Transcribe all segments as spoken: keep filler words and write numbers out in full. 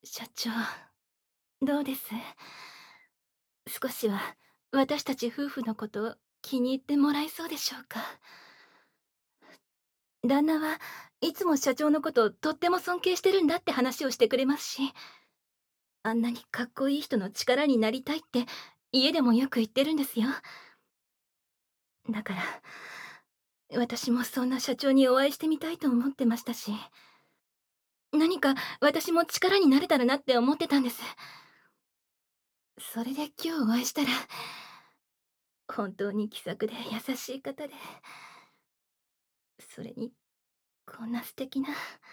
社長、どうです？少しは私たち夫婦のことを気に入ってもらえそうでしょうか？旦那はいつも社長のことをとっても尊敬してるんだって話をしてくれますし、あんなにかっこいい人の力になりたいって家でもよく言ってるんですよ。だから私もそんな社長にお会いしてみたいと思ってましたし、何か私も力になれたらなって思ってたんです。それで今日お会いしたら、本当に気さくで優しい方で、それにこんな素敵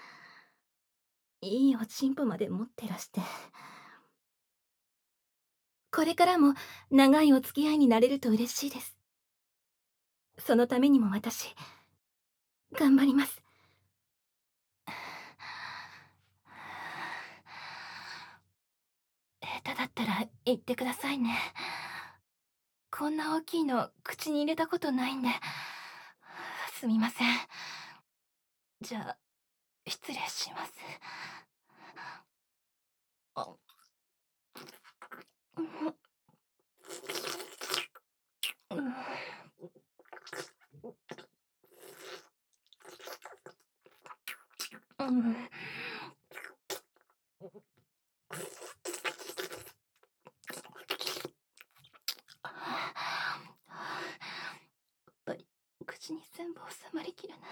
ないいおちんぽまで持ってらして、これからも長いお付き合いになれると嬉しいです。そのためにも私、頑張ります。下手だったら言ってくださいね。こんな大きいの口に入れたことないんで。すみません。じゃあ、失礼します。あ、うん、うん、うん。やっぱり口に全部収まりきらない。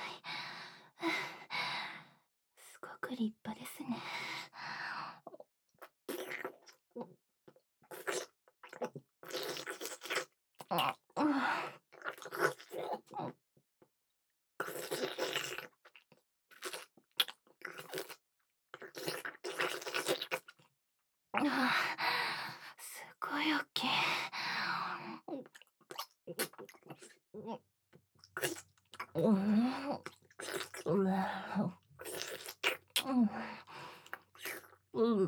すごく立派ですね。あ、うん。すごい大きい。うん。うん。うん。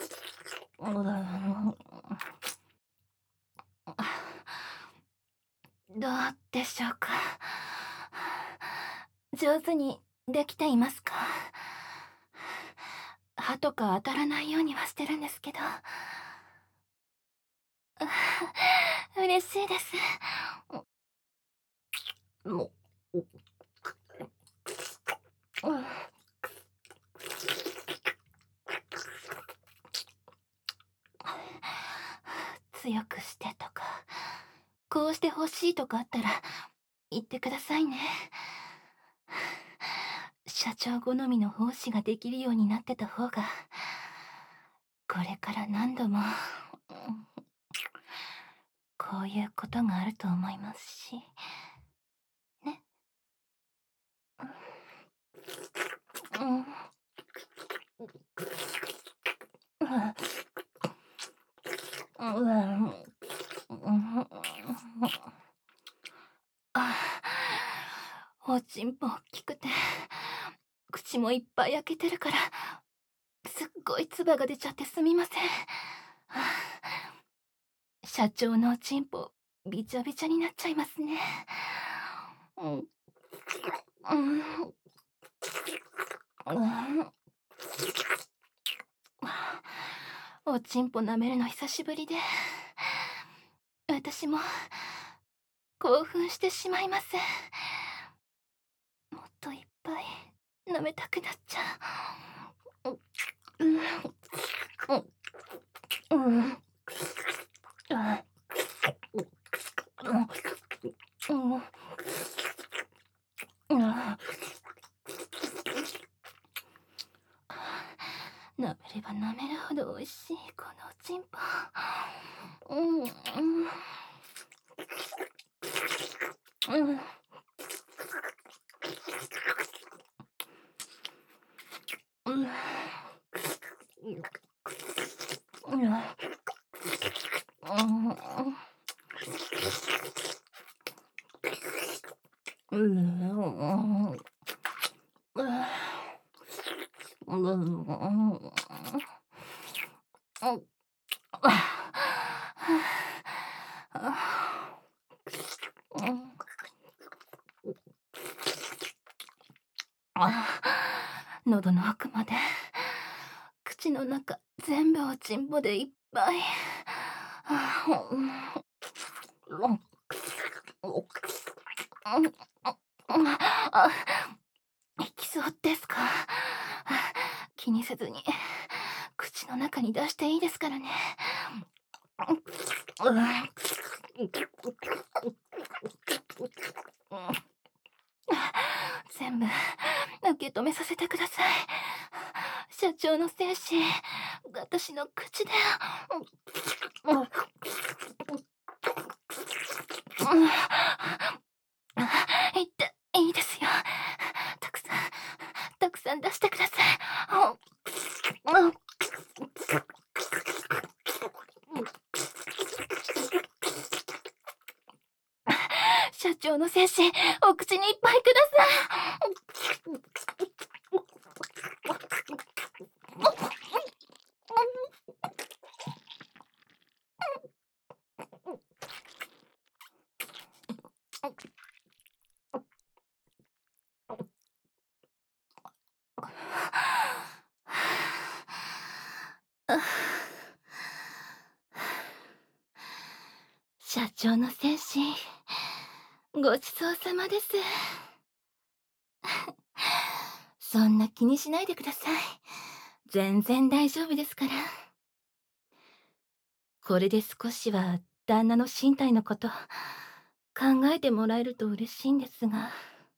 どうでしょうか。上手にできていますか？歯とか当たらないようにはしてるんですけど。嬉しいです。もう、うん、強くしてとか、こうしてほしいとかあったら言ってくださいね。社長好みの奉仕ができるようになってた方が、これから何度も、うん、こういうことがあると思いますし、ね。うん。うん。うん。うん。あ、おちんぽ大きくて、口もいっぱい開けてるから、すっごい唾が出ちゃってすみません。社長のおちんぽ、びちゃびちゃになっちゃいますね。うん。うん。うん。おちんぽ舐めるの久しぶりで、私も興奮してしまいます。もっといっぱい舐めたくなっちゃう。うん。うん。うん。あ、うん。うん。うん。舐めれば舐めるほど美味しいこのおちんぽ。うん、うん、うん、うん、うん、うん、うん、うん、喉の奥まで口の中全部おちんぽでいっぱい。あ、いきそうですか？気にせずに口の中に出していいですからね。全部受け止めさせてください。社長の精子、私の口で。いっていいですよ。たくさん、たくさん出してください。社長の精子、お口にいっぱいください。社長の精子、ごちそうさまです。そんな気にしないでください。全然大丈夫ですから。これで少しは旦那の身体のこと考えてもらえると嬉しいんですが。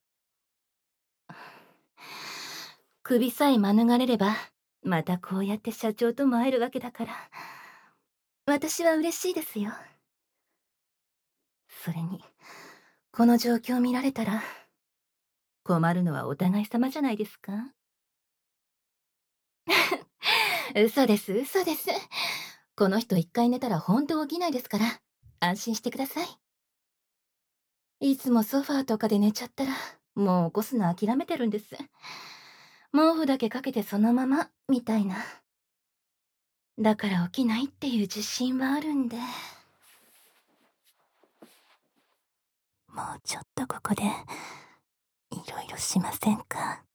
首さえ免れれば、またこうやって社長とも会えるわけだから、私は嬉しいですよ。それに、この状況見られたら、困るのはお互い様じゃないですか？嘘です、嘘です。この人一回寝たらほんと起きないですから、安心してください。いつもソファーとかで寝ちゃったら、もう起こすの諦めてるんです。毛布だけかけてそのまま、みたいな。だから起きないっていう自信はあるんで。もうちょっとここで、いろいろしませんか？